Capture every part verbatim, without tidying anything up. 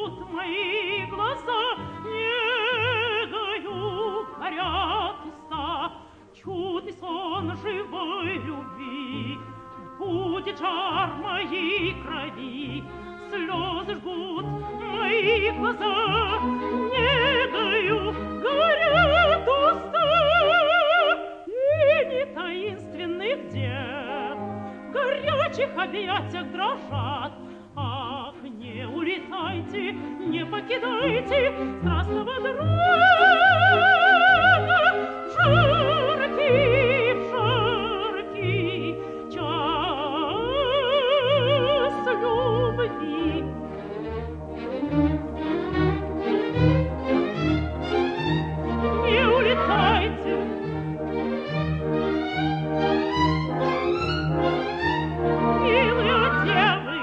жгут мои глаза, негою горят уста. Чудный сон живой любви будет жар моей крови. Слезы жгут мои глаза, негою горят уста. И не таинственных дев в горячих объятиях дрожат. Ах, не улетайте, не покидайте страстного друга. Жаркий, жаркий час любви. Не улетайте, милые девы.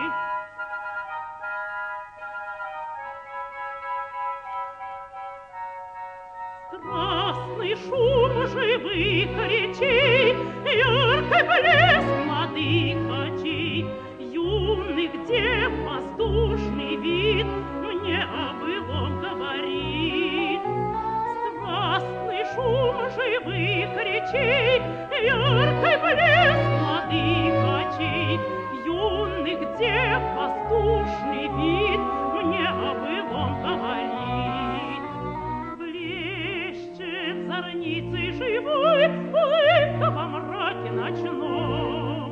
Страстный шум живых речей, яркий блеск молодых очей, юных дев воздушный вид мне о былом говорит. Страстный шум живых речей, яркий блеск молодых очей, юных дев воздушный вид мне о былом говорит. Блещет зорницей живой улыбка во мраке ночном,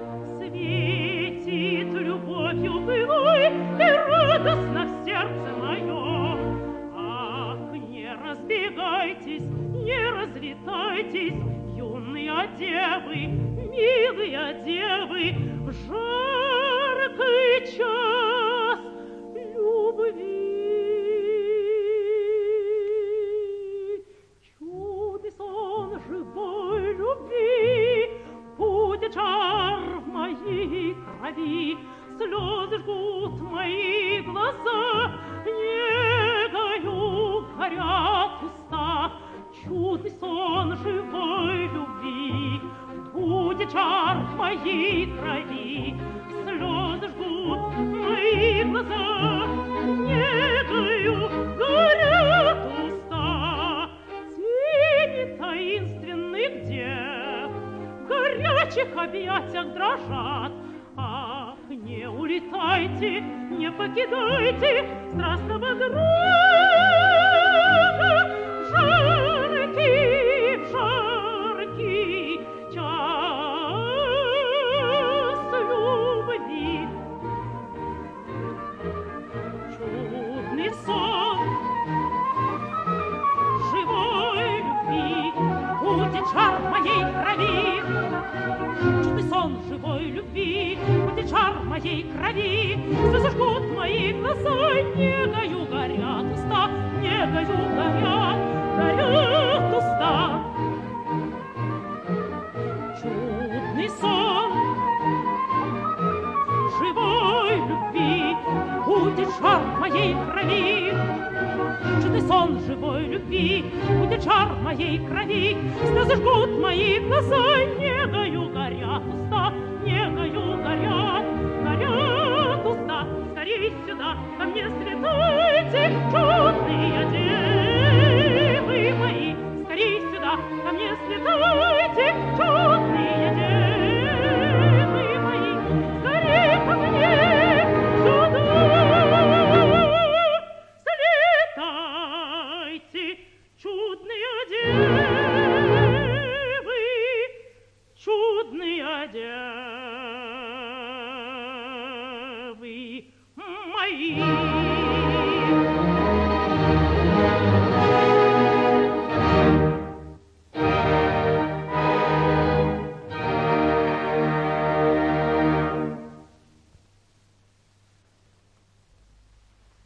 светит любовью былой и радостно в сердце моем. Ах, не разбегайтесь, не разлетайтесь, юные девы, милые девы, в жаркий час любви. Чудный сон живой любви будет жар в моей крови. Слезы жгут мои глаза, негою горят уста. Чудный сон живой любви будет жар в моей крови. Слезы жгут мои глаза, негою горят уста. Тени таинственных дев в горячих объятиях дрожат. Ах, не улетайте, не покидайте страстного друга. Жаркий, жаркий час любви. Чудный сон живой любви будет жар моей крови. Чудный сон живой любви будет жар моей крови. Слезы жгут мои глаза, негою горят уста, негою горят, горят уста. Чудный сон живой любви будет жар моей крови. Чудный сон живой любви будет жар моей крови. Слезы жгут мои глаза, негою горят уста, негою горят, горят уста. Скорей сюда, ко мне слетайте,